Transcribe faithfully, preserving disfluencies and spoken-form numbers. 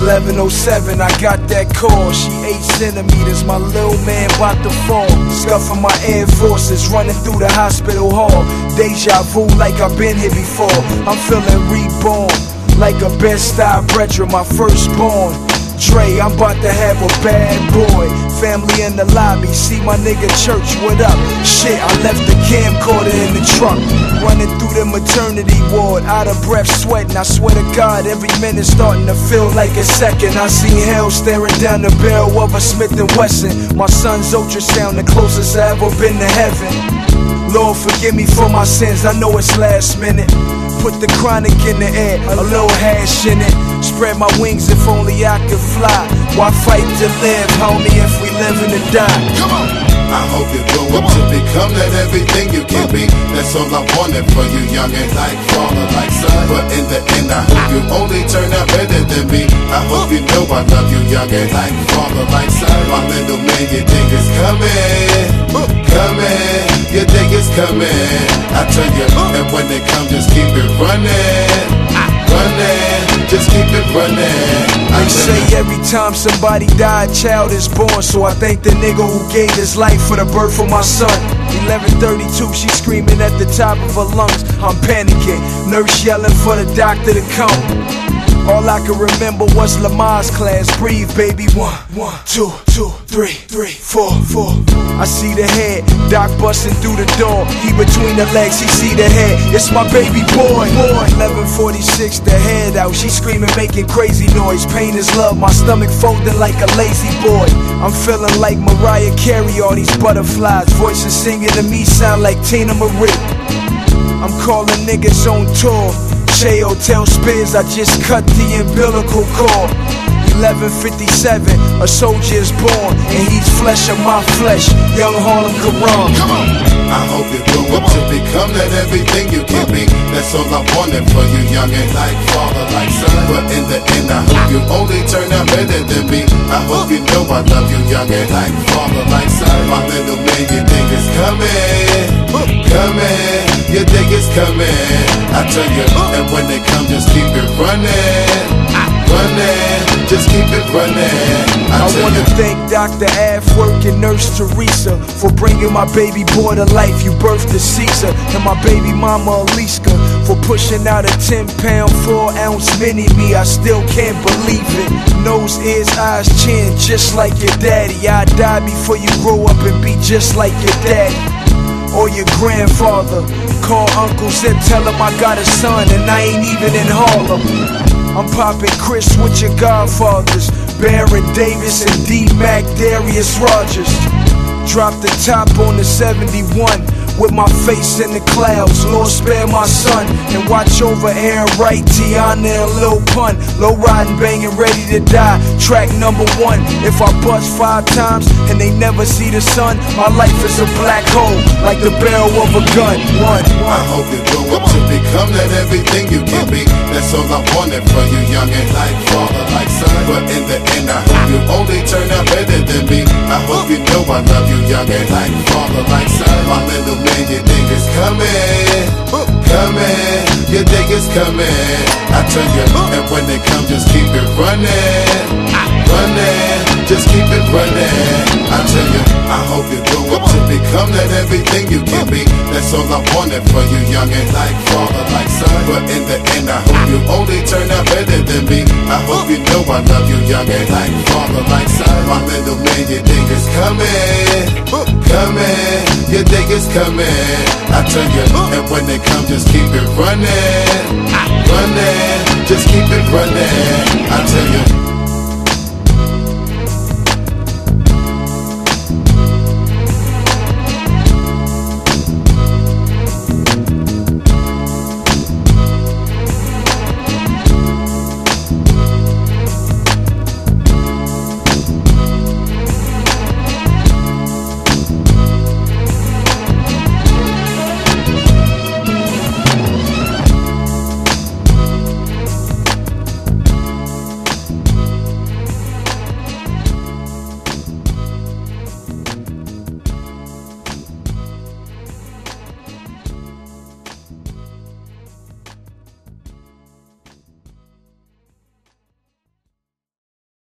eleven oh seven, I got that call. She eight centimeters, my little man bout to fall. Scuffing my Air Forces, running through the hospital hall. Deja vu like I've been here before. I'm feeling reborn, like a Bed-Stuy brethren, my firstborn. Dre, I'm about to have a bad boy. Family in the lobby, see my nigga Church, what up? Shit, I left the camcorder in the truck. Running through the maternity ward, out of breath, sweating. I swear to God, every minute starting to feel like a second. I seen hell staring down the barrel of a Smith and Wesson. My son's ultrasound, the closest I ever been to heaven. Lord, forgive me for my sins, I know it's last minute. Put the chronic in the air, a little hash in it. Spread my wings if only I could fly. Why fight to live, homie, if we live and die? Come on! I hope you grow up to become that everything you can be. That's all I wanted for you, young and like father, like son. But in the end, I hope you only turn out better than me. I hope you know I love you, young and like father, like son. My little man, you think it's coming, coming. You think it's coming. I tell you, and when they come, just keep it running, running. Just keep it running. They say every time somebody die, a child is born. So I thank the nigga who gave his life for the birth of my son. eleven thirty-two, she screaming at the top of her lungs. I'm panicking, nurse yelling for the doctor to come. All I can remember was Lamar's class. Breathe, baby. One, one, two, two, three, three, four, four. I see the head, Doc busting through the door. He between the legs, he see the head. It's my baby boy. Boy, eleven forty-six, the head out. She screaming, making crazy noise. Pain is love, my stomach folding like a lazy boy. I'm feeling like Mariah Carey, all these butterflies. Voices singing to me sound like Tina Marie. I'm calling niggas on tour. J Hotel Spears, I just cut the umbilical cord. eleven fifty-seven, a soldier is born, and he's flesh of my flesh. Young Harlem Karam. Come on! I hope you grow up to become that everything you can be. That's all I wanted for you, young and like father, like son. But in the end, I hope you only turn out better than me. I hope you know I love you, young and like father, like son. My little man, you think it's coming, coming. You think it's coming. I tell you, and when they come, just keep it running, running. Just keep it running. I, I wanna thank Doctor Afwork and Nurse Teresa for bringing my baby boy to life. You birthed a Caesar, and my baby mama Aliska for pushing out a ten pound, four ounce mini me. I still can't believe it. Nose, ears, eyes, chin, just like your daddy. I'd die before you grow up and be just like your daddy or your grandfather. Call Uncle Zip, tell him I got a son and I ain't even in Harlem. I'm popping Chris with your godfathers, Baron Davis and D-Mac, Darius Rogers. Drop the top on the seventy-one with my face in the clouds. Lord spare my son and watch over Aaron Wright, Tiana and Lil Pun. Low riding, banging, ready to die. Track number one. If I bust five times and they never see the sun, my life is a black hole like the barrel of a gun. One. I hope you grow up to become that everything you can be. That's all I wanted for you, young and like father, like son. But in the end, I hope you only turn out better than me. I hope you know I love you, young and like father, like son. My little man, you think it's coming, coming. You think it's coming. I tell you, and when they come, just keep it running, running. Just keep it running. I tell you, I hope you grow up to become that everything you can be. That's all I wanted for you, young and like father, like son. But in the end, I hope you only turn out better than me. I hope you know I love you, young and like father, like son. My little man, you think it's coming, coming. You think it's coming. I tell you, and when they come, just keep it running, running. Just keep it running. I tell you.